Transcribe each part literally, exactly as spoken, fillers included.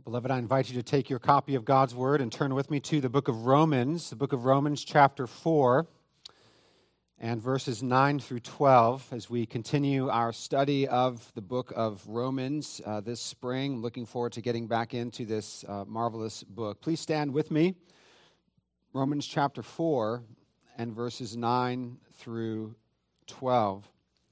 Beloved, I invite you to take your copy of God's Word and turn with me to the book of Romans, the book of Romans chapter four, and verses nine through twelve, as we continue our study of the book of Romans uh, this spring. Looking forward to getting back into this uh, marvelous book. Please stand with me. Romans chapter four and verses nine through twelve.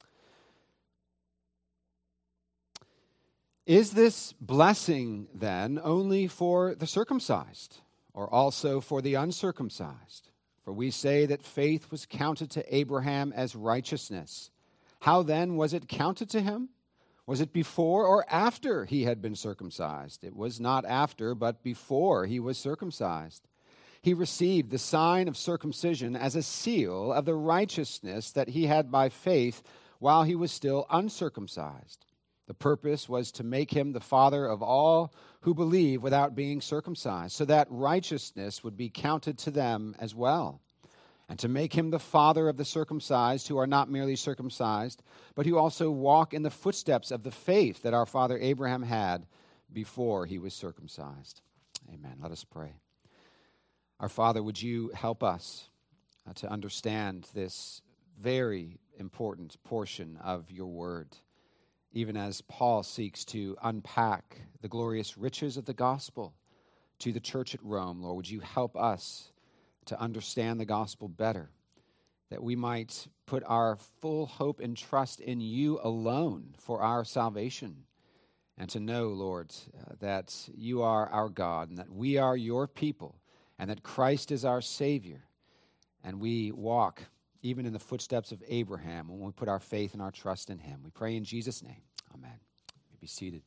Is this blessing, then, only for the circumcised, or also for the uncircumcised? For we say that faith was counted to Abraham as righteousness. How then was it counted to him? Was it before or after he had been circumcised? It was not after, but before he was circumcised. He received the sign of circumcision as a seal of the righteousness that he had by faith while he was still uncircumcised. The purpose was to make him the father of all who believe without being circumcised, so that righteousness would be counted to them as well, and to make him the father of the circumcised who are not merely circumcised, but who also walk in the footsteps of the faith that our father Abraham had before he was circumcised. Amen. Let us pray. Our Father, would you help us uh, to understand this very important portion of your word, even as Paul seeks to unpack the glorious riches of the gospel to the church at Rome. Lord, would you help us to understand the gospel better, that we might put our full hope and trust in you alone for our salvation, and to know, Lord, uh, that you are our God, and that we are your people, and that Christ is our Savior, and we walk even in the footsteps of Abraham when we put our faith and our trust in him. We pray in Jesus' name. Amen. You may be seated.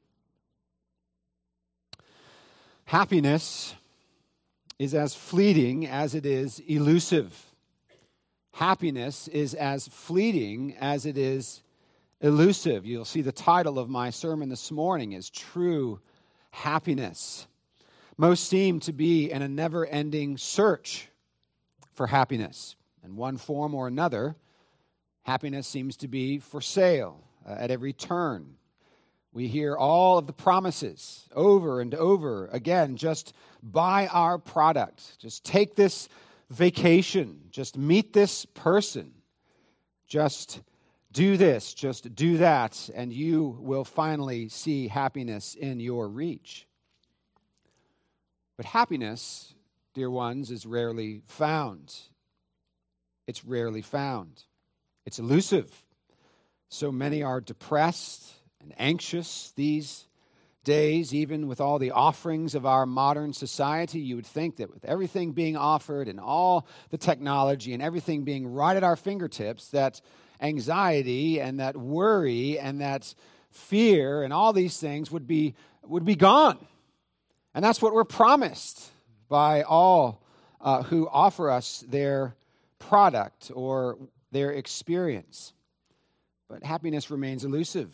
Happiness is as fleeting as it is elusive. Happiness is as fleeting as it is elusive. You'll see the title of my sermon this morning is True Happiness. Most seem to be in a never-ending search for happiness. In one form or another, happiness seems to be for sale uh, at every turn. We hear all of the promises over and over again. Just buy our product. Just take this vacation. Just meet this person. Just do this. Just do that. And you will finally see happiness in your reach. But happiness, dear ones, is rarely found. It's rarely found. It's elusive. So many are depressed and anxious these days, even with all the offerings of our modern society. You would think that with everything being offered and all the technology and everything being right at our fingertips, that anxiety and that worry and that fear and all these things would be would be gone. And that's what we're promised by all uh, who offer us their product or their experience. But happiness remains elusive.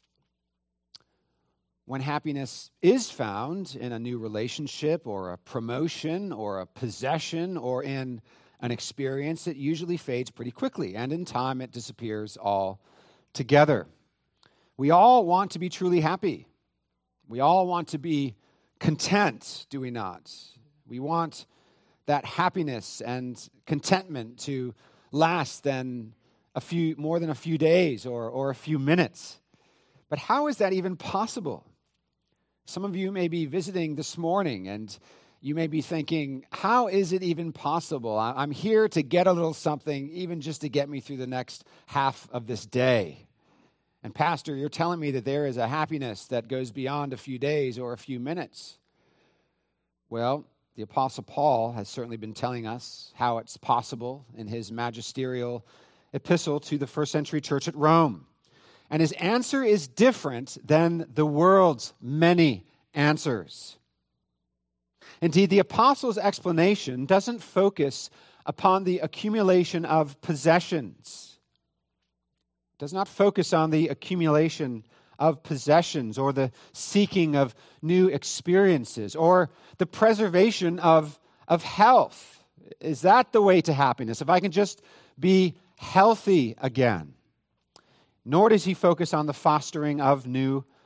When happiness is found in a new relationship or a promotion or a possession or in an experience, it usually fades pretty quickly, and in time it disappears altogether. We all want to be truly happy. We all want to be content, do we not? We want that happiness and contentment to last than a few more than a few days or, or a few minutes. But how is that even possible? Some of you may be visiting this morning and you may be thinking, how is it even possible? I'm here to get a little something, even just to get me through the next half of this day. And Pastor, you're telling me that there is a happiness that goes beyond a few days or a few minutes. Well, the Apostle Paul has certainly been telling us how it's possible in his magisterial epistle to the first century church at Rome. And his answer is different than the world's many answers. Indeed, the apostle's explanation doesn't focus upon the accumulation of possessions. It does not focus on the accumulation of possessions or the seeking of new experiences or the preservation of, of health. Is that the way to happiness? If I can just be healthy again. Nor does he focus on the fostering of new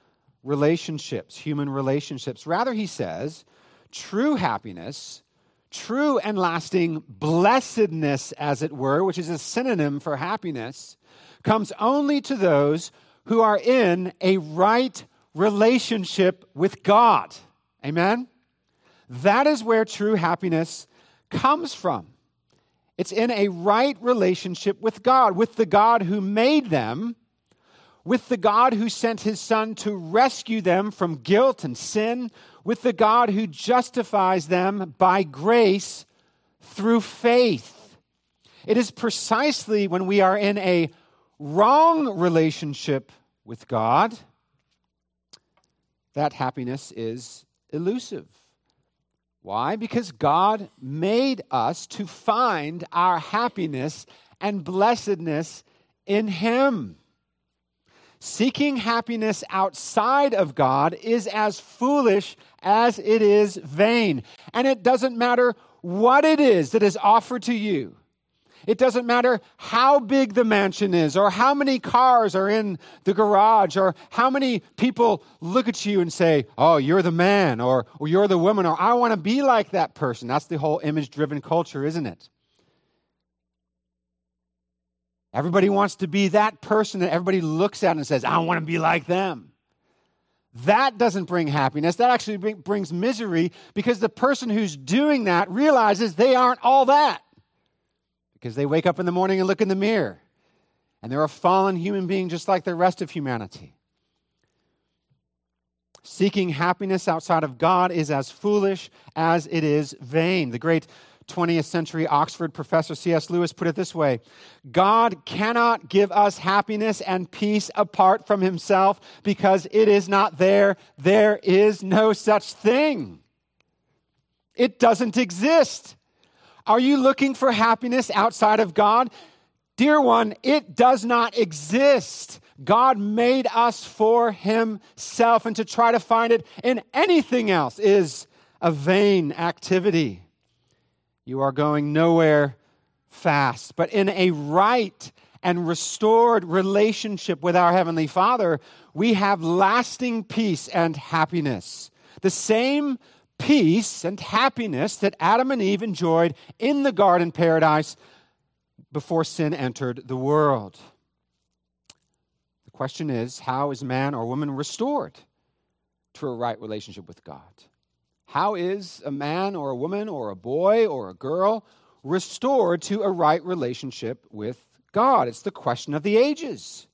relationships, human relationships. Rather, he says, true happiness, true and lasting blessedness, as it were, which is a synonym for happiness, comes only to those who are in a right relationship with God. Amen? That is where true happiness comes from. It's in a right relationship with God, with the God who made them, with the God who sent his Son to rescue them from guilt and sin, with the God who justifies them by grace through faith. It is precisely when we are in a wrong relationship with God that happiness is elusive. Why? Because God made us to find our happiness and blessedness in him. Seeking happiness outside of God is as foolish as it is vain. And it doesn't matter what it is that is offered to you. It doesn't matter how big the mansion is, or how many cars are in the garage, or how many people look at you and say, oh, you're the man, or, or you're the woman, or I want to be like that person. That's the whole image-driven culture, isn't it? Everybody wants to be that person that everybody looks at and says, I want to be like them. That doesn't bring happiness. That actually bring, brings misery, because the person who's doing that realizes they aren't all that. Because they wake up in the morning and look in the mirror, and they're a fallen human being just like the rest of humanity. Seeking happiness outside of God is as foolish as it is vain. The great twentieth century Oxford professor C S Lewis put it this way: God cannot give us happiness and peace apart from himself, because it is not there. There is no such thing. It doesn't exist. Are you looking for happiness outside of God? Dear one, it does not exist. God made us for himself, and to try to find it in anything else is a vain activity. You are going nowhere fast. But in a right and restored relationship with our Heavenly Father, we have lasting peace and happiness. The same peace and happiness that Adam and Eve enjoyed in the garden paradise before sin entered the world. The question is, how is man or woman restored to a right relationship with God? How is a man or a woman or a boy or a girl restored to a right relationship with God? It's the question of the ages.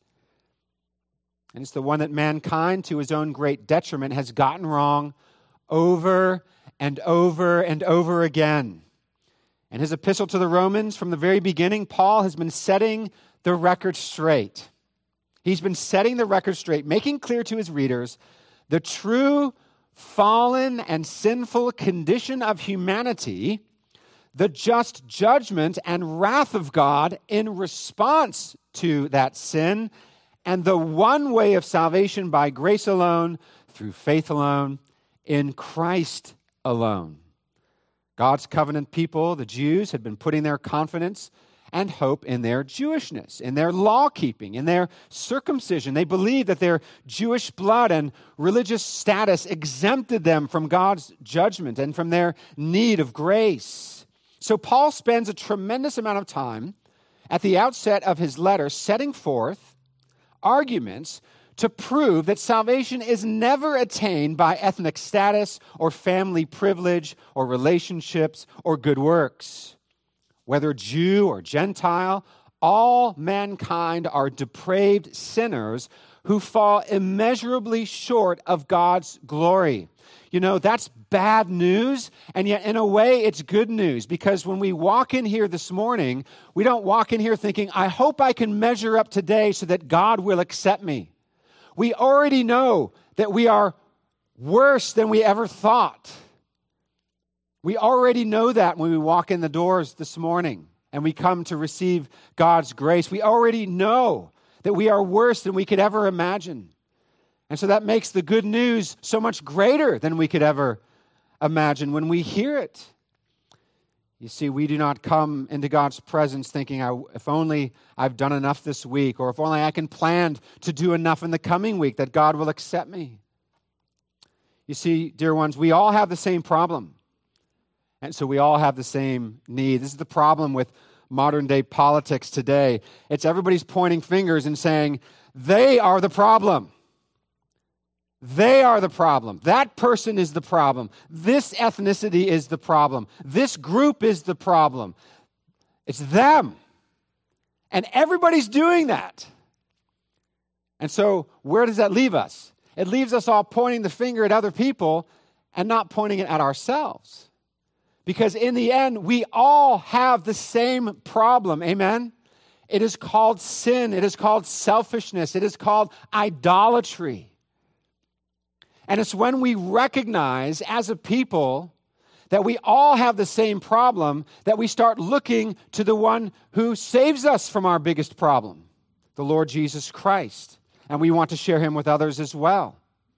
And it's the one that mankind, to his own great detriment, has gotten wrong over and over and over again. In his epistle to the Romans, from the very beginning, Paul has been setting the record straight. He's been setting the record straight, making clear to his readers the true fallen and sinful condition of humanity, the just judgment and wrath of God in response to that sin, and the one way of salvation by grace alone, through faith alone, in Christ alone. God's covenant people, the Jews, had been putting their confidence and hope in their Jewishness, in their law-keeping, in their circumcision. They believed that their Jewish blood and religious status exempted them from God's judgment and from their need of grace. So Paul spends a tremendous amount of time at the outset of his letter setting forth arguments to prove that salvation is never attained by ethnic status or family privilege or relationships or good works. Whether Jew or Gentile, all mankind are depraved sinners who fall immeasurably short of God's glory. You know, that's bad news, and yet in a way it's good news, because when we walk in here this morning, we don't walk in here thinking, I hope I can measure up today so that God will accept me. We already know that we are worse than we ever thought. We already know that when we walk in the doors this morning and we come to receive God's grace. We already know that we are worse than we could ever imagine. And so that makes the good news so much greater than we could ever imagine when we hear it. You see, we do not come into God's presence thinking, if only I've done enough this week, or if only I can plan to do enough in the coming week, that God will accept me. You see, dear ones, we all have the same problem. And so we all have the same need. This is the problem with modern day politics today. It's everybody's pointing fingers and saying, they are the problem. They are the problem. That person is the problem. This ethnicity is the problem. This group is the problem. It's them. And everybody's doing that. And so where does that leave us? It leaves us all pointing the finger at other people and not pointing it at ourselves. Because in the end, we all have the same problem. Amen? It is called sin. It is called selfishness. It is called idolatry. And it's when we recognize as a people that we all have the same problem that we start looking to the one who saves us from our biggest problem, the Lord Jesus Christ. And we want to share him with others as well.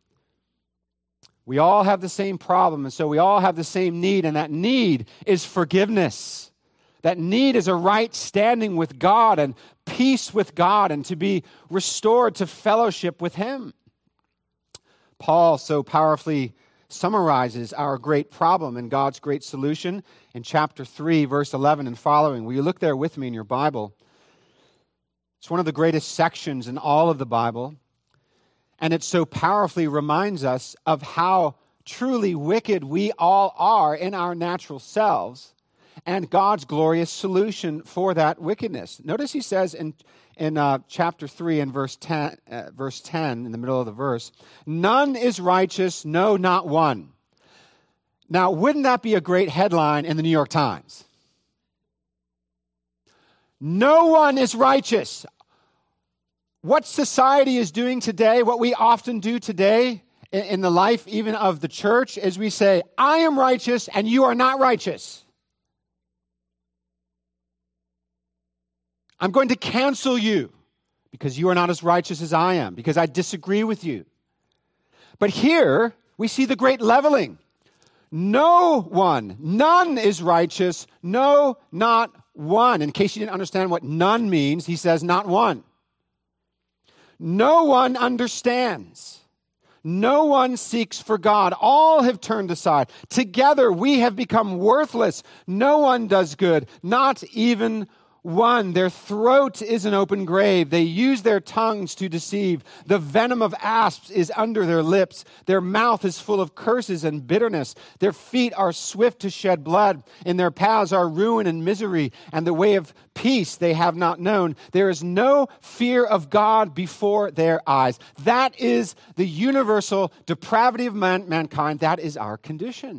We all have the same problem, and so we all have the same need, and that need is forgiveness. That need is a right standing with God and peace with God and to be restored to fellowship with him. Paul so powerfully summarizes our great problem and God's great solution in chapter three, verse eleven and following. Will you look there with me in your Bible? It's one of the greatest sections in all of the Bible. And it so powerfully reminds us of how truly wicked we all are in our natural selves and God's glorious solution for that wickedness. Notice he says in, in uh, chapter three and verse ten, uh, verse ten, in the middle of the verse, none is righteous, no, not one. Now, wouldn't that be a great headline in the New York Times? No one is righteous. What society is doing today, what we often do today in the life even of the church, is we say, I am righteous and you are not righteous. I'm going to cancel you because you are not as righteous as I am, because I disagree with you. But here we see the great leveling. No one, none is righteous, no, not one. In case you didn't understand what none means, he says not one. No one understands. No one seeks for God. All have turned aside. Together we have become worthless. No one does good, not even one. Their throat is an open grave. They use their tongues to deceive. The venom of asps is under their lips. Their mouth is full of curses and bitterness. Their feet are swift to shed blood. In their paths are ruin and misery, and the way of peace they have not known. There is no fear of God before their eyes. That is the universal depravity of man- mankind. That is our condition.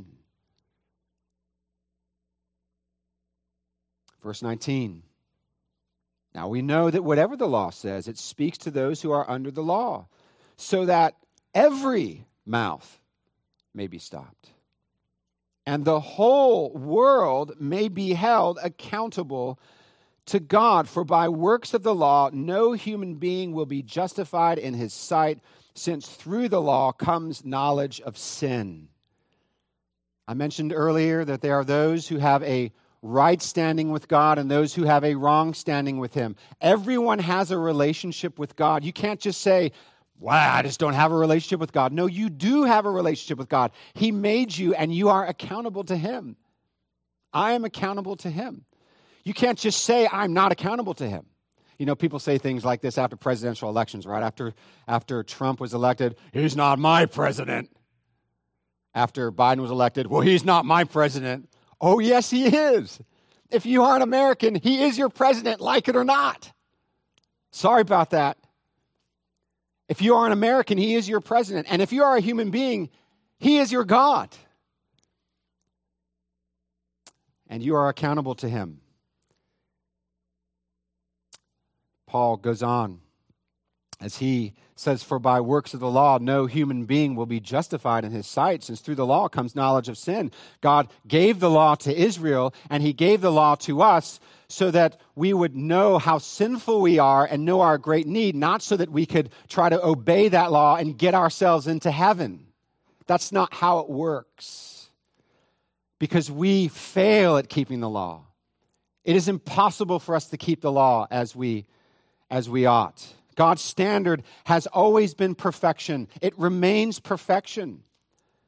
Verse nineteen. Now we know that whatever the law says, it speaks to those who are under the law, so that every mouth may be stopped, and the whole world may be held accountable to God. For by works of the law, no human being will be justified in his sight, since through the law comes knowledge of sin. I mentioned earlier that there are those who have a right standing with God and those who have a wrong standing with him. Everyone has a relationship with God. You can't just say, wow, I just don't have a relationship with God. No, you do have a relationship with God. He made you and you are accountable to him. I am accountable to him. You can't just say, I'm not accountable to him. You know, people say things like this after presidential elections, right? After, after Trump was elected, he's not my president. After Biden was elected, well, he's not my president. Oh, yes, he is. If you aren't American, he is your president, like it or not. Sorry about that. If you are an American, he is your president. And if you are a human being, he is your God. And you are accountable to him. Paul goes on as he says, for by works of the law, no human being will be justified in his sight, since through the law comes knowledge of sin. God gave the law to Israel, and he gave the law to us so that we would know how sinful we are and know our great need, not so that we could try to obey that law and get ourselves into heaven. That's not how it works, because we fail at keeping the law. It is impossible for us to keep the law as we, as we ought. God's standard has always been perfection. It remains perfection.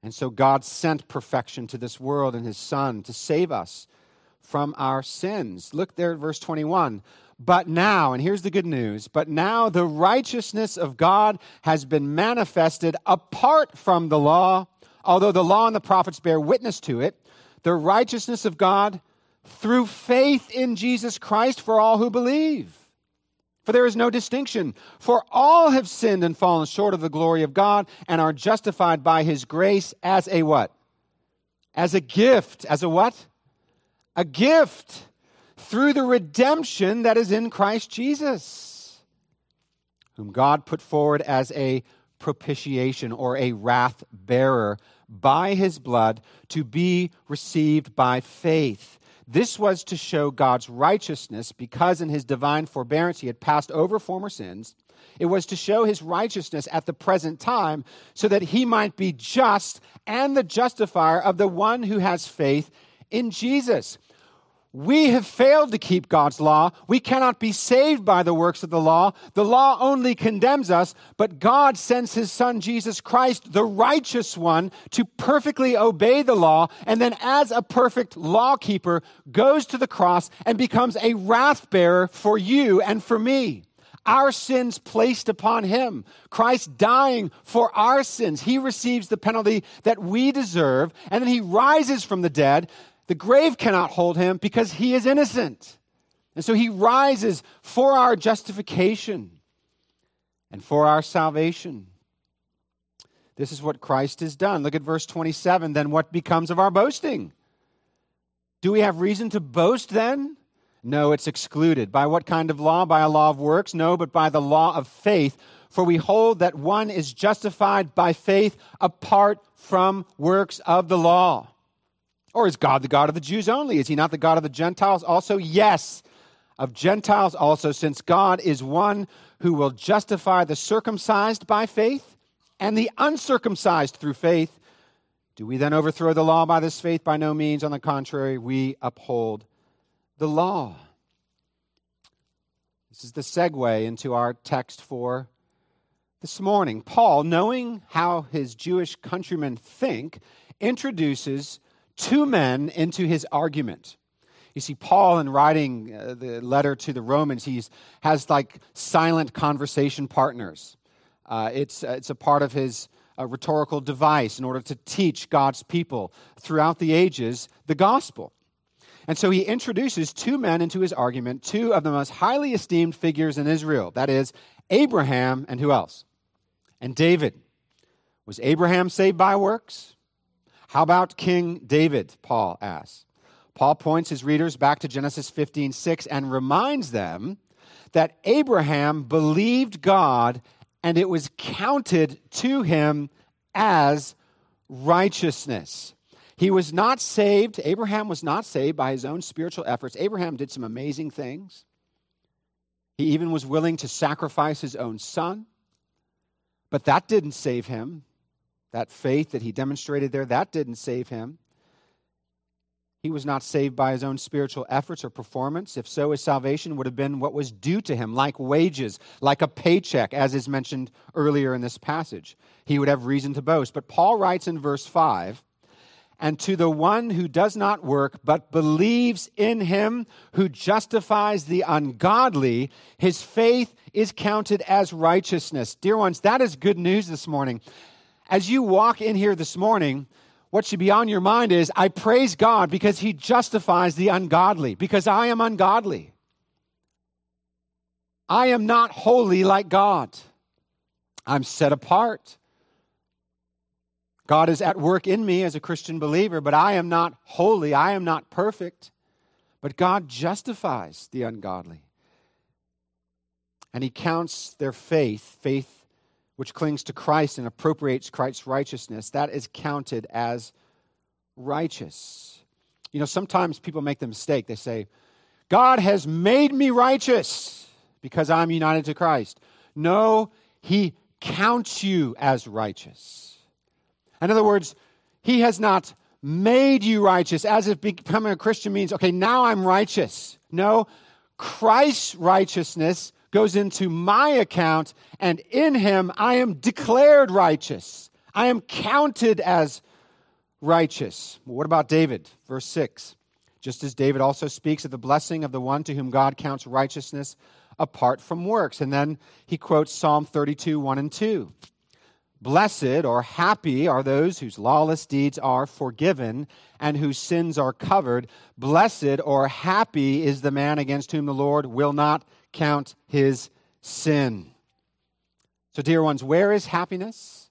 And so God sent perfection to this world in his Son to save us from our sins. Look there at verse twenty-one. But now, and here's the good news, but now the righteousness of God has been manifested apart from the law, although the law and the prophets bear witness to it, the righteousness of God through faith in Jesus Christ for all who believe. For there is no distinction, for all have sinned and fallen short of the glory of God and are justified by his grace as a what? As a gift. As a what? A gift. Through the redemption that is in Christ Jesus, whom God put forward as a propitiation or a wrath bearer by his blood to be received by faith. This was to show God's righteousness because in his divine forbearance he had passed over former sins. It was to show his righteousness at the present time so that he might be just and the justifier of the one who has faith in Jesus. We have failed to keep God's law. We cannot be saved by the works of the law. The law only condemns us, but God sends his Son, Jesus Christ, the righteous one, to perfectly obey the law, and then as a perfect lawkeeper, goes to the cross and becomes a wrath bearer for you and for me. Our sins placed upon him. Christ dying for our sins. He receives the penalty that we deserve, and then he rises from the dead. The grave cannot hold him because he is innocent. And so he rises for our justification and for our salvation. This is what Christ has done. Look at verse twenty-seven. Then what becomes of our boasting? Do we have reason to boast then? No, it's excluded. By what kind of law? By a law of works? No, but by the law of faith. For we hold that one is justified by faith apart from works of the law. Or is God the God of the Jews only? Is he not the God of the Gentiles also? Yes, of Gentiles also, since God is one who will justify the circumcised by faith and the uncircumcised through faith. Do we then overthrow the law by this faith? By no means. On the contrary, we uphold the law. This is the segue into our text for this morning. Paul, knowing how his Jewish countrymen think, introduces two men into his argument. You see, Paul, in writing uh, the letter to the Romans, he has like silent conversation partners. Uh, it's, uh, it's a part of his uh, rhetorical device in order to teach God's people throughout the ages the gospel. And so he introduces two men into his argument, two of the most highly esteemed figures in Israel. That is, Abraham and who else? And David. Was Abraham saved by works? How about King David, Paul asks. Paul points his readers back to Genesis fifteen six and reminds them that Abraham believed God and it was counted to him as righteousness. He was not saved. Abraham was not saved by his own spiritual efforts. Abraham did some amazing things. He even was willing to sacrifice his own son. But that didn't save him. That faith that he demonstrated there, that didn't save him. He was not saved by his own spiritual efforts or performance. If so, his salvation would have been what was due to him, like wages, like a paycheck, as is mentioned earlier in this passage. He would have reason to boast. But Paul writes in verse five, and to the one who does not work, but believes in him who justifies the ungodly, his faith is counted as righteousness. Dear ones, that is good news this morning. As you walk in here this morning, what should be on your mind is, I praise God because he justifies the ungodly, because I am ungodly. I am not holy like God. I'm set apart. God is at work in me as a Christian believer, but I am not holy. I am not perfect. But God justifies the ungodly. And he counts their faith, faith which clings to Christ and appropriates Christ's righteousness, that is counted as righteous. You know, sometimes people make the mistake. They say, God has made me righteous because I'm united to Christ. No, he counts you as righteous. In other words, he has not made you righteous as if becoming a Christian means, okay, now I'm righteous. No, Christ's righteousness goes into my account, and in him I am declared righteous. I am counted as righteous. Well, what about David? Verse six. Just as David also speaks of the blessing of the one to whom God counts righteousness apart from works. And then he quotes Psalm thirty-two, one and two. Blessed or happy are those whose lawless deeds are forgiven and whose sins are covered. Blessed or happy is the man against whom the Lord will not count his sin. So, dear ones, where is happiness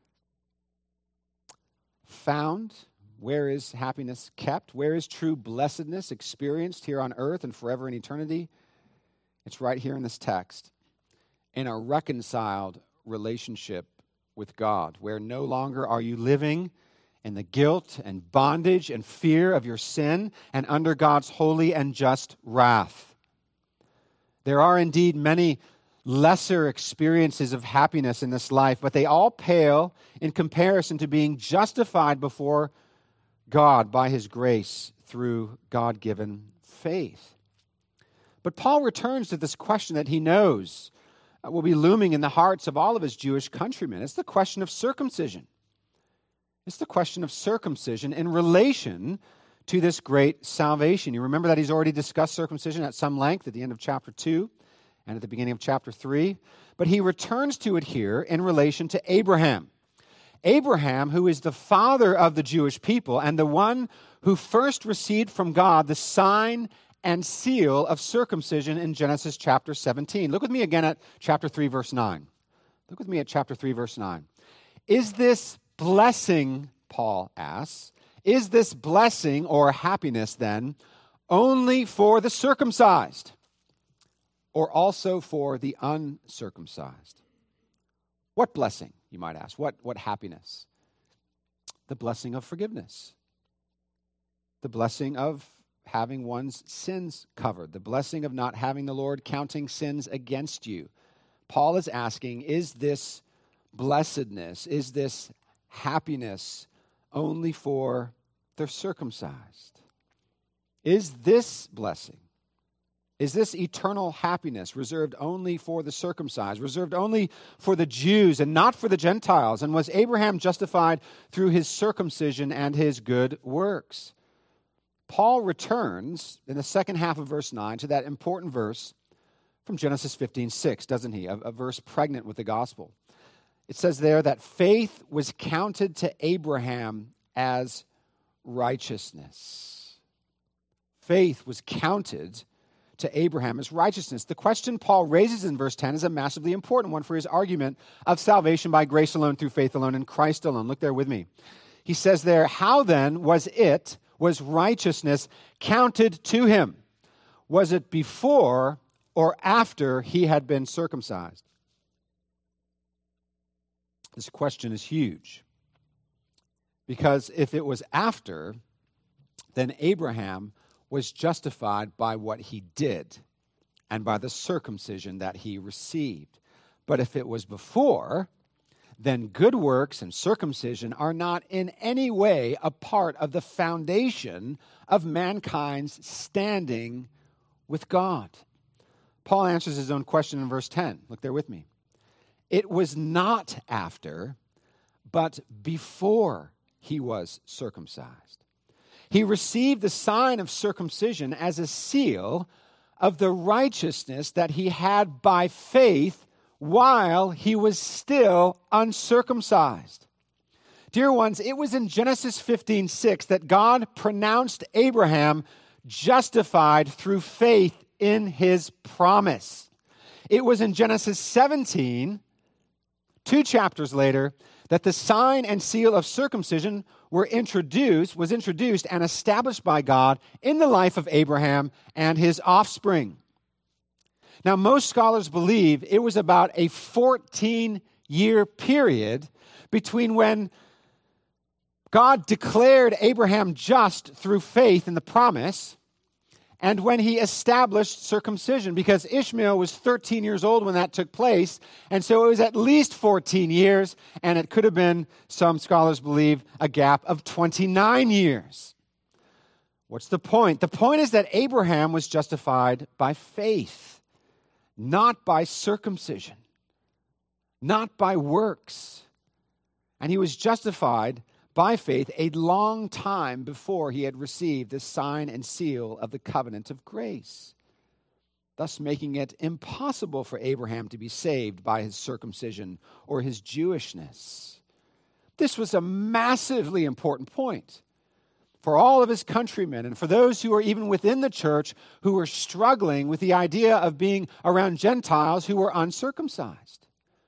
found? Where is happiness kept? Where is true blessedness experienced here on earth and forever in eternity? It's right here in this text. In a reconciled relationship with God, where no longer are you living in the guilt and bondage and fear of your sin and under God's holy and just wrath. There are indeed many lesser experiences of happiness in this life, but they all pale in comparison to being justified before God by his grace through God-given faith. But Paul returns to this question that he knows will be looming in the hearts of all of his Jewish countrymen. It's the question of circumcision. It's the question of circumcision in relation to this great salvation. You remember that he's already discussed circumcision at some length at the end of chapter two and at the beginning of chapter three. But he returns to it here in relation to Abraham. Abraham, who is the father of the Jewish people and the one who first received from God the sign and seal of circumcision in Genesis chapter seventeen. Look with me again at chapter three, verse nine. Look with me at chapter three, verse nine. Is this blessing, Paul asks, is this blessing or happiness then only for the circumcised or also for the uncircumcised? What blessing, you might ask? What, what happiness? The blessing of forgiveness. The blessing of having one's sins covered. The blessing of not having the Lord counting sins against you. Paul is asking, is this blessedness, is this happiness only for the circumcised? Is this blessing, is this eternal happiness reserved only for the circumcised, reserved only for the Jews and not for the Gentiles? And was Abraham justified through his circumcision and his good works? Paul returns in the second half of verse nine to that important verse from Genesis fifteen six, doesn't he? A, a verse pregnant with the gospel. It says there that faith was counted to Abraham as righteousness. Faith was counted to Abraham as righteousness. The question Paul raises in verse ten is a massively important one for his argument of salvation by grace alone, through faith alone, in Christ alone. Look there with me. He says there, how then was it, was righteousness counted to him? Was it before or after he had been circumcised? This question is huge, because if it was after, then Abraham was justified by what he did and by the circumcision that he received. But if it was before, then good works and circumcision are not in any way a part of the foundation of mankind's standing with God. Paul answers his own question in verse ten. Look there with me. It was not after, but before he was circumcised. He received the sign of circumcision as a seal of the righteousness that he had by faith while he was still uncircumcised. Dear ones, it was in Genesis fifteen six that God pronounced Abraham justified through faith in his promise. It was in Genesis seventeen, two chapters later, that the sign and seal of circumcision were introduced, was introduced and established by God in the life of Abraham and his offspring. Now, most scholars believe it was about a fourteen-year period between when God declared Abraham just through faith in the promise and when he established circumcision, because Ishmael was thirteen years old when that took place, and so it was at least fourteen years, and it could have been, some scholars believe, a gap of twenty-nine years. What's the point? The point is that Abraham was justified by faith, not by circumcision, not by works. And he was justified by faith a long time before he had received the sign and seal of the covenant of grace, thus making it impossible for Abraham to be saved by his circumcision or his Jewishness. This was a massively important point for all of his countrymen and for those who are even within the church who were struggling with the idea of being around Gentiles who were uncircumcised.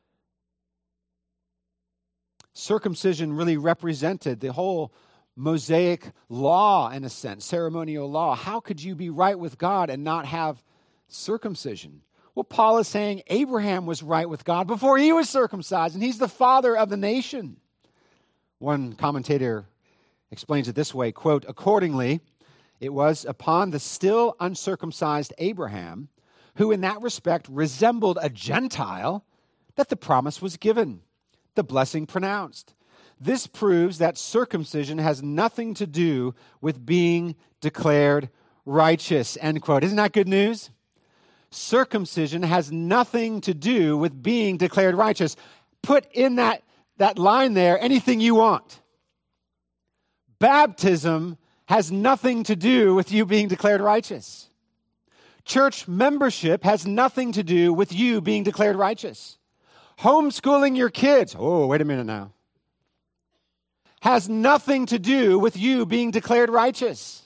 Circumcision really represented the whole Mosaic law, in a sense, ceremonial law. How could you be right with God and not have circumcision? Well, Paul is saying Abraham was right with God before he was circumcised, and he's the father of the nation. One commentator explains it this way, quote, accordingly, it was upon the still uncircumcised Abraham, who in that respect resembled a Gentile, that the promise was given, the blessing pronounced. This proves that circumcision has nothing to do with being declared righteous, end quote. Isn't that good news? Circumcision has nothing to do with being declared righteous. Put in that, that line there anything you want. Baptism has nothing to do with you being declared righteous. Church membership has nothing to do with you being declared righteous. Homeschooling your kids, oh, wait a minute now, has nothing to do with you being declared righteous.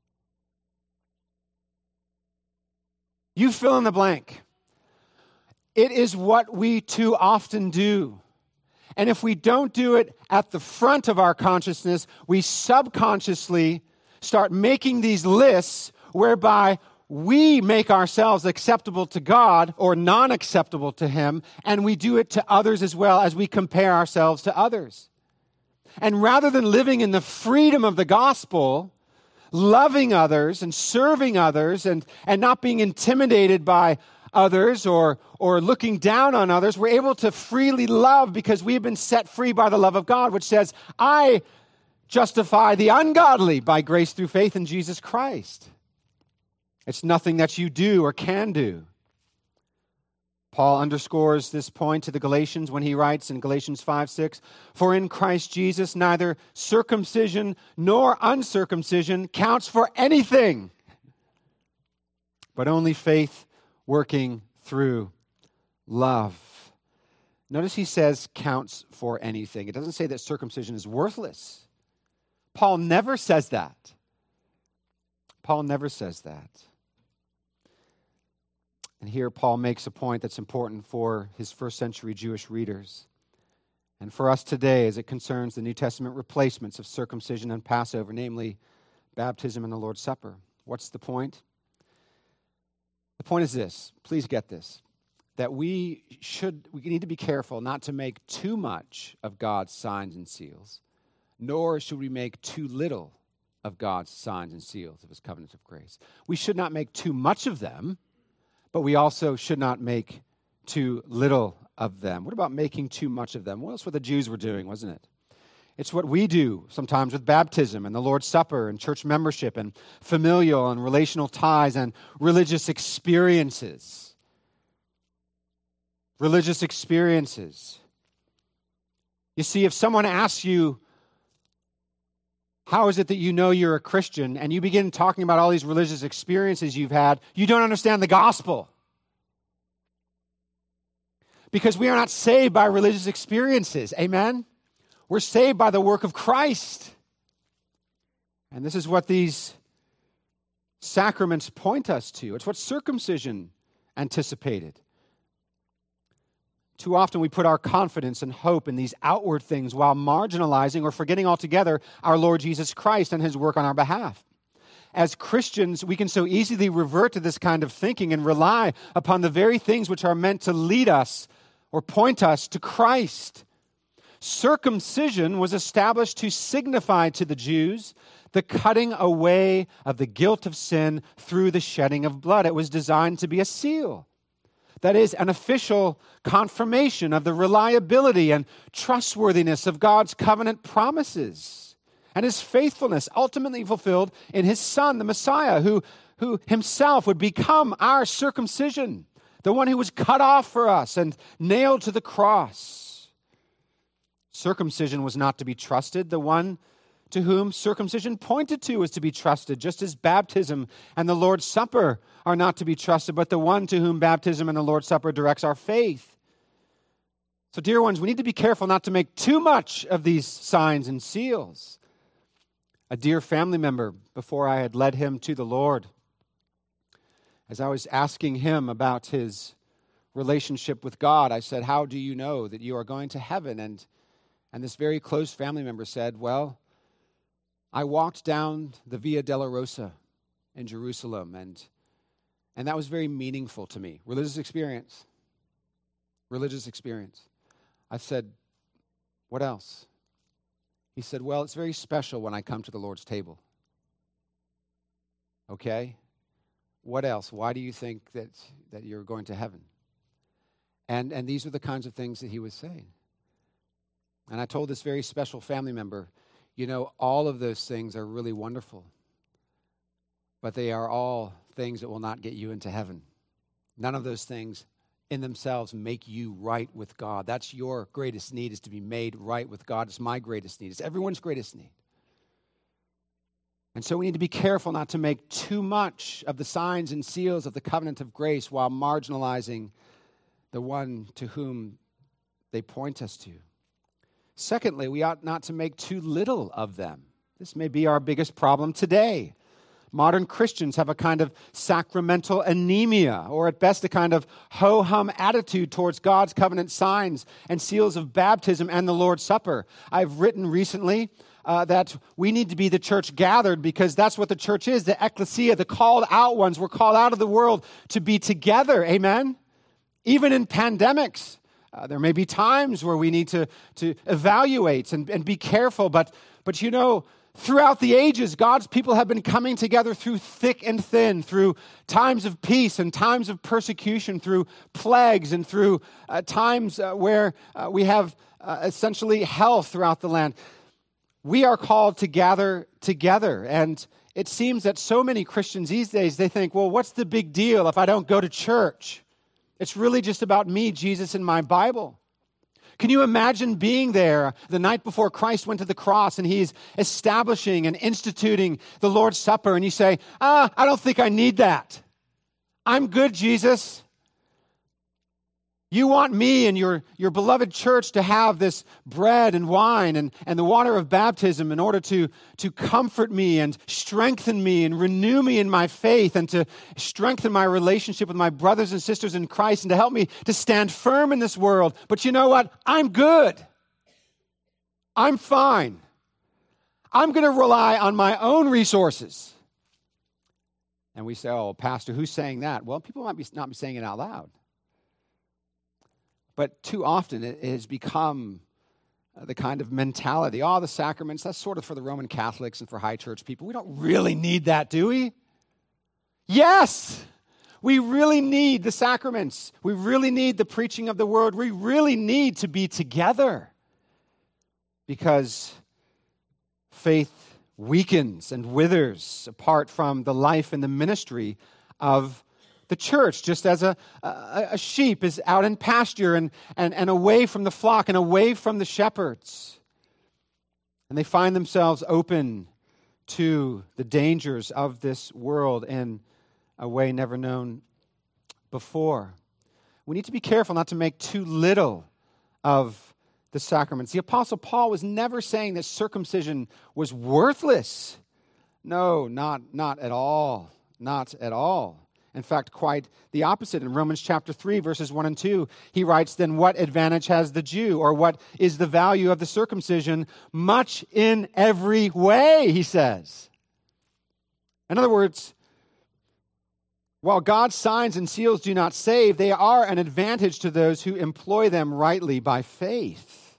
You fill in the blank. It is what we too often do. And if we don't do it at the front of our consciousness, we subconsciously start making these lists whereby we make ourselves acceptable to God or non-acceptable to Him, and we do it to others as well as we compare ourselves to others. And rather than living in the freedom of the gospel, loving others and serving others and, and not being intimidated by others or, or looking down on others, we're able to freely love because we have been set free by the love of God, which says, I justify the ungodly by grace through faith in Jesus Christ. It's nothing that you do or can do. Paul underscores this point to the Galatians when he writes in Galatians five six, for in Christ Jesus neither circumcision nor uncircumcision counts for anything, but only faith working through love. Notice he says counts for anything. It doesn't say that circumcision is worthless. Paul never says that. Paul never says that. And here Paul makes a point that's important for his first century Jewish readers and for us today as it concerns the New Testament replacements of circumcision and Passover, namely baptism and the Lord's Supper. What's the point? The point is this, please get this, that we should, we need to be careful not to make too much of God's signs and seals, nor should we make too little of God's signs and seals of His covenant of grace. We should not make too much of them, but we also should not make too little of them. What about making too much of them? Well, that's what the Jews were doing, wasn't it? It's what we do sometimes with baptism and the Lord's Supper and church membership and familial and relational ties and religious experiences. Religious experiences. You see, if someone asks you, how is it that you know you're a Christian, and you begin talking about all these religious experiences you've had, you don't understand the gospel. Because we are not saved by religious experiences. Amen? We're saved by the work of Christ. And this is what these sacraments point us to. It's what circumcision anticipated. Too often we put our confidence and hope in these outward things while marginalizing or forgetting altogether our Lord Jesus Christ and His work on our behalf. As Christians, we can so easily revert to this kind of thinking and rely upon the very things which are meant to lead us or point us to Christ. Circumcision was established to signify to the Jews the cutting away of the guilt of sin through the shedding of blood. It was designed to be a seal. That is, an official confirmation of the reliability and trustworthiness of God's covenant promises and His faithfulness ultimately fulfilled in His Son, the Messiah, who, who Himself would become our circumcision, the one who was cut off for us and nailed to the cross. Circumcision was not to be trusted. The one to whom circumcision pointed to was to be trusted, just as baptism and the Lord's Supper are not to be trusted, but the one to whom baptism and the Lord's Supper directs our faith. So, dear ones, we need to be careful not to make too much of these signs and seals. A dear family member, before I had led him to the Lord, as I was asking him about his relationship with God, I said, "How do you know that you are going to heaven?" And, and this very close family member said, "Well, I walked down the Via Dolorosa in Jerusalem, and, and that was very meaningful to me." Religious experience. Religious experience. I said, "What else?" He said, "Well, it's very special when I come to the Lord's table." Okay? What else? Why do you think that, that you're going to heaven? And, and these are the kinds of things that he was saying. And I told this very special family member, you know, all of those things are really wonderful, but they are all things that will not get you into heaven. None of those things in themselves make you right with God. That's your greatest need, is to be made right with God. It's my greatest need. It's everyone's greatest need. And so we need to be careful not to make too much of the signs and seals of the covenant of grace while marginalizing the one to whom they point us to. Secondly, we ought not to make too little of them. This may be our biggest problem today. Modern Christians have a kind of sacramental anemia, or at best a kind of ho-hum attitude towards God's covenant signs and seals of baptism and the Lord's Supper. I've written recently uh, that we need to be the church gathered, because that's what the church is, the ecclesia, the called out ones. We're called out of the world to be together, amen? Even in pandemics, uh, there may be times where we need to, to evaluate and, and be careful, but, but you know, throughout the ages, God's people have been coming together through thick and thin, through times of peace and times of persecution, through plagues and through uh, times uh, where uh, we have uh, essentially hell throughout the land. We are called to gather together. And it seems that so many Christians these days, they think, well, what's the big deal if I don't go to church? It's really just about me, Jesus, and my Bible. Can you imagine being there the night before Christ went to the cross and he's establishing and instituting the Lord's Supper, and you say, ah, I don't think I need that. I'm good, Jesus. You want me and your, your beloved church to have this bread and wine and, and the water of baptism in order to, to comfort me and strengthen me and renew me in my faith and to strengthen my relationship with my brothers and sisters in Christ and to help me to stand firm in this world. But you know what? I'm good. I'm fine. I'm going to rely on my own resources. And we say, oh, Pastor, who's saying that? Well, people might be not be saying it out loud. But too often it has become the kind of mentality, oh, the sacraments, that's sort of for the Roman Catholics and for high church people. We don't really need that, do we? Yes, we really need the sacraments. We really need the preaching of the word. We really need to be together, because faith weakens and withers apart from the life and the ministry of the church, just as a, a, a sheep is out in pasture and, and, and away from the flock and away from the shepherds. And they find themselves open to the dangers of this world in a way never known before. We need to be careful not to make too little of the sacraments. The Apostle Paul was never saying that circumcision was worthless. No, not, not at all. Not at all. In fact, quite the opposite. In Romans chapter three, verses one and two, he writes, then what advantage has the Jew, or what is the value of the circumcision? Much in every way, he says. In other words, while God's signs and seals do not save, they are an advantage to those who employ them rightly by faith.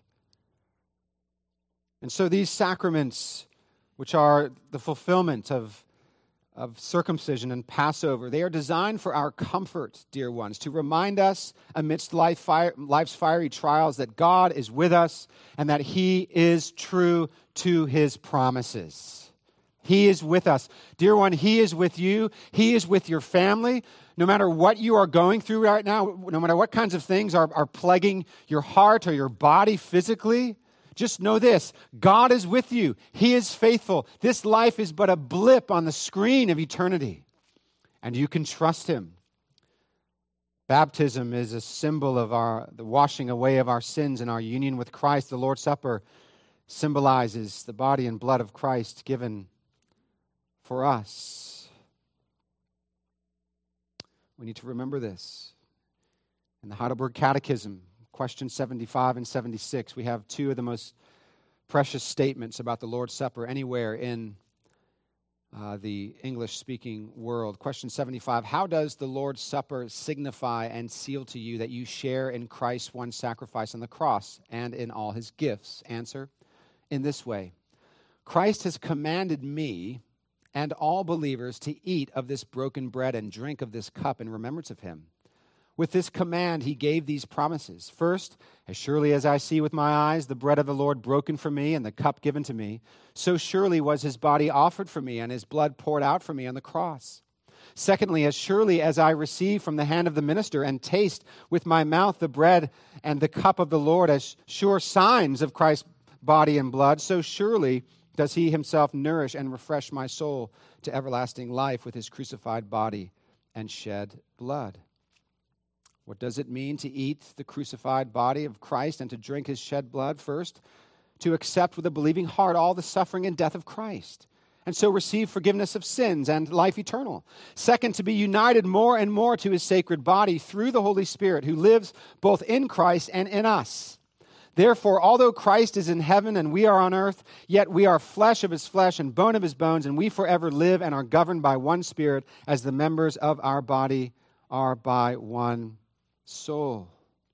And so these sacraments, which are the fulfillment of of circumcision and Passover, they are designed for our comfort, dear ones, to remind us amidst life fire, life's fiery trials that God is with us and that He is true to His promises. He is with us. Dear one, He is with you. He is with your family. No matter what you are going through right now, no matter what kinds of things are, are plaguing your heart or your body physically, Just know this, God is with you. He is faithful. This life is but a blip on the screen of eternity, and you can trust him. Baptism is a symbol of our the washing away of our sins and our union with Christ. The Lord's Supper symbolizes the body and blood of Christ given for us. We need to remember this. In the Heidelberg Catechism, question seventy-five and seventy-six, we have two of the most precious statements about the Lord's Supper anywhere in uh, the English-speaking world. Question seventy-five, how does the Lord's Supper signify and seal to you that you share in Christ's one sacrifice on the cross and in all his gifts? Answer, in this way, Christ has commanded me and all believers to eat of this broken bread and drink of this cup in remembrance of him. With this command, he gave these promises. First, as surely as I see with my eyes the bread of the Lord broken for me and the cup given to me, so surely was his body offered for me and his blood poured out for me on the cross. Secondly, as surely as I receive from the hand of the minister and taste with my mouth the bread and the cup of the Lord as sure signs of Christ's body and blood, so surely does he himself nourish and refresh my soul to everlasting life with his crucified body and shed blood. What does it mean to eat the crucified body of Christ and to drink his shed blood? First, to accept with a believing heart all the suffering and death of Christ, and so receive forgiveness of sins and life eternal. Second, to be united more and more to his sacred body through the Holy Spirit, who lives both in Christ and in us. Therefore, although Christ is in heaven and we are on earth, yet we are flesh of his flesh and bone of his bones, and we forever live and are governed by one Spirit, as the members of our body are by one soul.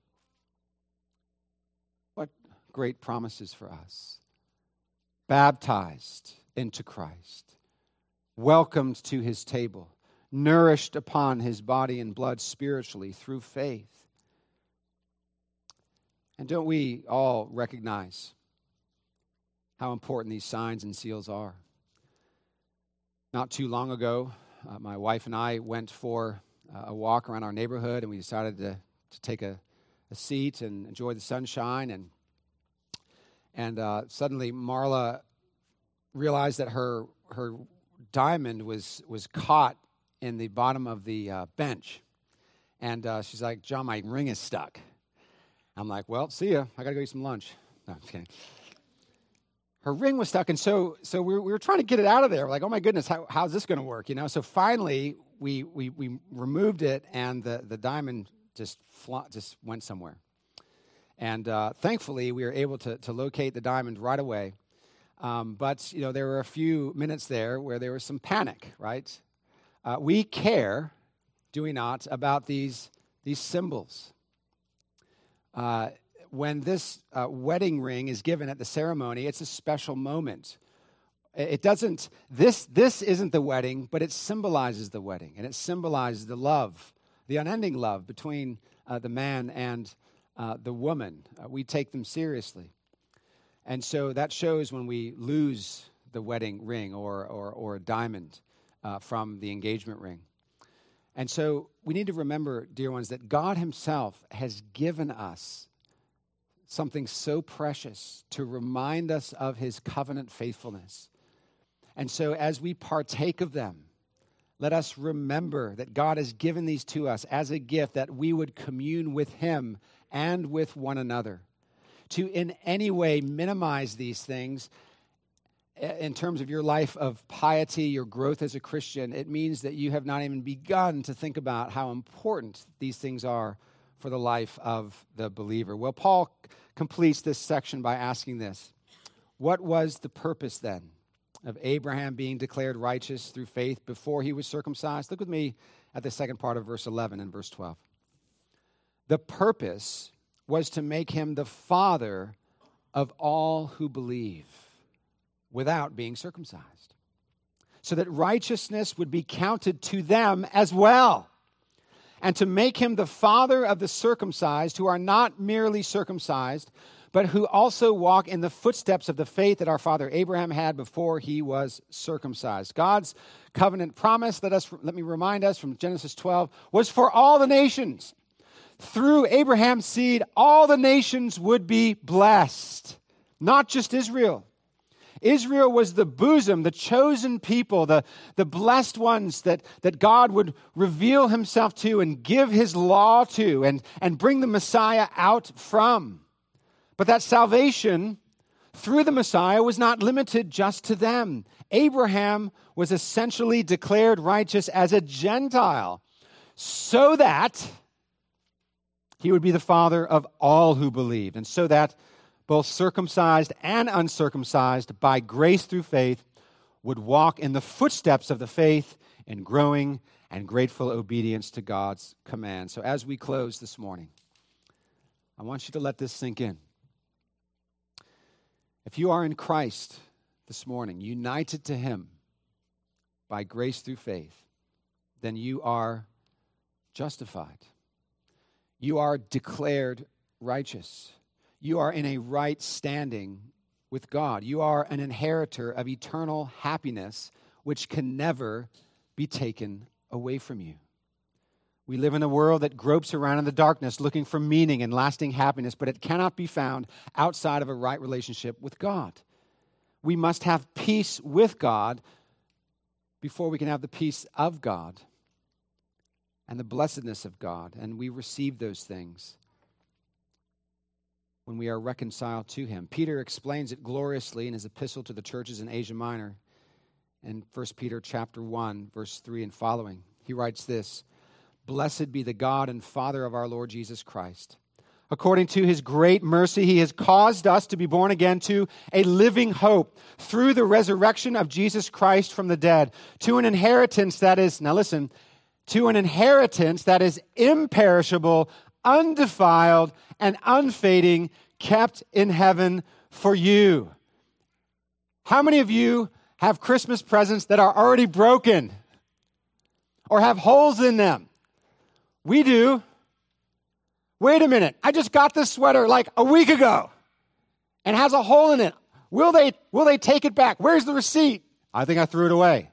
What great promises for us. Baptized into Christ, welcomed to his table, nourished upon his body and blood spiritually through faith. And don't we all recognize how important these signs and seals are? Not too long ago, uh, my wife and I went for uh, a walk around our neighborhood, and we decided to, to take a, a seat and enjoy the sunshine. And and uh, suddenly Marla realized that her her diamond was was caught in the bottom of the uh, bench, and uh, she's like, "John, my ring is stuck." I'm like, well, see ya. I got to go eat some lunch. No, I'm just kidding. Her ring was stuck, and so so we were, we were trying to get it out of there. We're like, oh, my goodness, how, how's this going to work? You know. So finally, we we we removed it, and the, the diamond just fl- just went somewhere. And uh, thankfully, we were able to, to locate the diamond right away. Um, but, you know, there were a few minutes there where there was some panic, right? Uh, we care, do we not, about these these symbols. Uh, when this uh, wedding ring is given at the ceremony, it's a special moment. It doesn't, this this isn't the wedding, but it symbolizes the wedding, and it symbolizes the love, the unending love between uh, the man and uh, the woman. Uh, we take them seriously. And so that shows when we lose the wedding ring or, or, or a diamond uh, from the engagement ring. And so we need to remember, dear ones, that God himself has given us something so precious to remind us of his covenant faithfulness. And so as we partake of them, let us remember that God has given these to us as a gift that we would commune with him and with one another. To in any way minimize these things in terms of your life of piety, your growth as a Christian, it means that you have not even begun to think about how important these things are for the life of the believer. Well, Paul completes this section by asking this: what was the purpose then of Abraham being declared righteous through faith before he was circumcised? Look with me at the second part of verse eleven and verse twelve. The purpose was to make him the father of all who believe, without being circumcised, so that righteousness would be counted to them as well, and to make him the father of the circumcised, who are not merely circumcised, but who also walk in the footsteps of the faith that our father Abraham had before he was circumcised. God's covenant promise, let us let me remind us from Genesis twelve, was for all the nations. Through Abraham's seed, all the nations would be blessed. not just Israel. Israel was the bosom, the chosen people, the, the blessed ones that, that God would reveal himself to and give his law to and, and bring the Messiah out from. But that salvation through the Messiah was not limited just to them. Abraham was essentially declared righteous as a Gentile so that he would be the father of all who believed, and so that both circumcised and uncircumcised, by grace through faith, would walk in the footsteps of the faith in growing and grateful obedience to God's command. So as we close this morning, I want you to let this sink in. If you are in Christ this morning, united to him by grace through faith, then you are justified. You are declared righteous. You are in a right standing with God. You are an inheritor of eternal happiness, which can never be taken away from you. We live in a world that gropes around in the darkness looking for meaning and lasting happiness, but it cannot be found outside of a right relationship with God. We must have peace with God before we can have the peace of God and the blessedness of God, and we receive those things when we are reconciled to him. Peter explains it gloriously in his epistle to the churches in Asia Minor in First Peter chapter one, verse three and following. He writes this: "Blessed be the God and Father of our Lord Jesus Christ. According to his great mercy, he has caused us to be born again to a living hope through the resurrection of Jesus Christ from the dead, to an inheritance that is," now listen, "to an inheritance that is imperishable, undefiled, and unfading, kept in heaven for you." How many of you have Christmas presents that are already broken or have holes in them? We do. Wait a minute, I just got this sweater like a week ago and has a hole in it. Will they, will they take it back? Where's the receipt? I think I threw it away.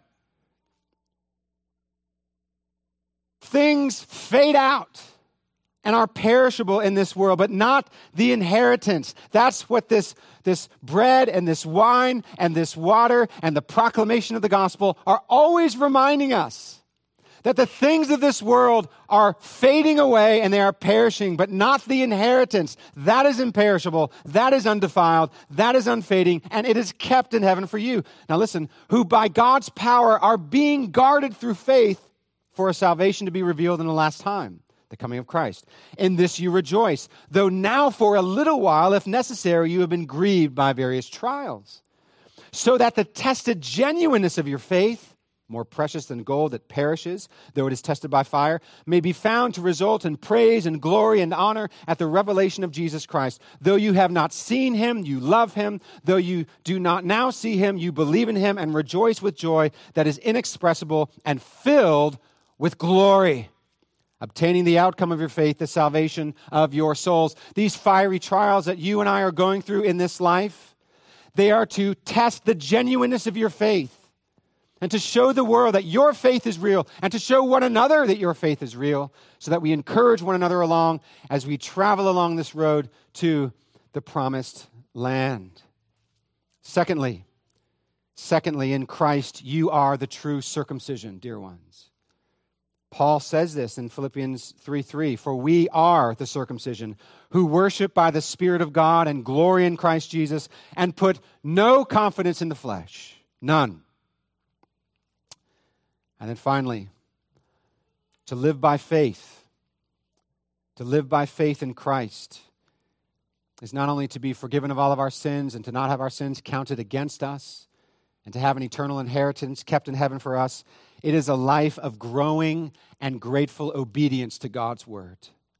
Things fade out and are perishable in this world, but not the inheritance. That's what this, this bread and this wine and this water and the proclamation of the gospel are always reminding us. That the things of this world are fading away and they are perishing, but not the inheritance. That is imperishable, that is undefiled, that is unfading, and it is kept in heaven for you. Now listen, who by God's power are being guarded through faith for a salvation to be revealed in the last time, the coming of Christ. In this you rejoice, though now for a little while, if necessary, you have been grieved by various trials, so that the tested genuineness of your faith, more precious than gold that perishes, though it is tested by fire, may be found to result in praise and glory and honor at the revelation of Jesus Christ. Though you have not seen him, you love him. Though you do not now see him, you believe in him and rejoice with joy that is inexpressible and filled with glory, obtaining the outcome of your faith, the salvation of your souls. These fiery trials that you and I are going through in this life, they are to test the genuineness of your faith, and to show the world that your faith is real, and to show one another that your faith is real, so that we encourage one another along as we travel along this road to the promised land. Secondly, secondly, in Christ, you are the true circumcision, dear ones. Paul says this in Philippians three three, "For we are the circumcision, who worship by the Spirit of God and glory in Christ Jesus, and put no confidence in the flesh." None. And then finally, to live by faith, to live by faith in Christ is not only to be forgiven of all of our sins and to not have our sins counted against us and to have an eternal inheritance kept in heaven for us. It is a life of growing and grateful obedience to God's word.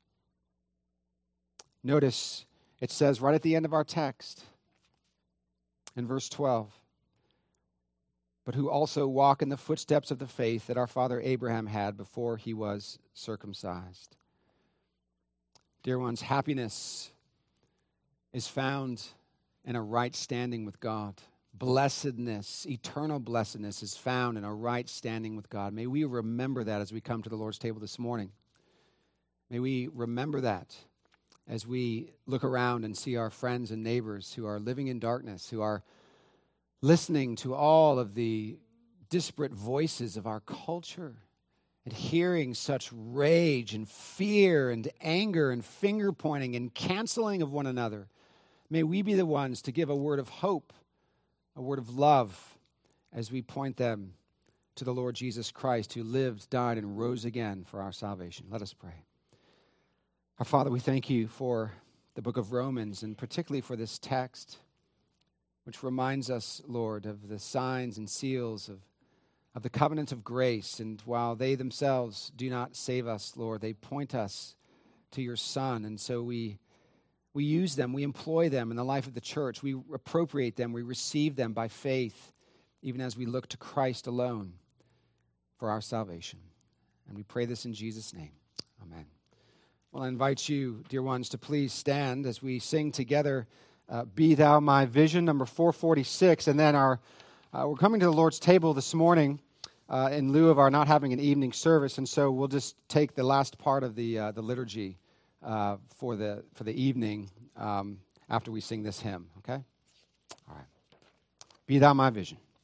Notice it says right at the end of our text in verse twelve, "But who also walk in the footsteps of the faith that our father Abraham had before he was circumcised." Dear ones, happiness is found in a right standing with God. Blessedness, eternal blessedness is found in a right standing with God. May we remember that as we come to the Lord's table this morning. May we remember that as we look around and see our friends and neighbors who are living in darkness, who are listening to all of the disparate voices of our culture and hearing such rage and fear and anger and finger pointing and canceling of one another. May we be the ones to give a word of hope, a word of love, as we point them to the Lord Jesus Christ, who lived, died, and rose again for our salvation. Let us pray. Our Father, we thank you for the book of Romans, and particularly for this text, which reminds us, Lord, of the signs and seals of, of the covenant of grace. And while they themselves do not save us, Lord, they point us to your Son. And so we we use them, we employ them in the life of the church. We appropriate them, we receive them by faith, even as we look to Christ alone for our salvation. And we pray this in Jesus' name. Amen. Well, I invite you, dear ones, to please stand as we sing together, uh, Be Thou My Vision, number four forty-six. And then our uh, we're coming to the Lord's table this morning uh, in lieu of our not having an evening service. And so we'll just take the last part of the uh, the liturgy uh, for the for the evening um, after we sing this hymn, okay? All right. Be Thou My Vision.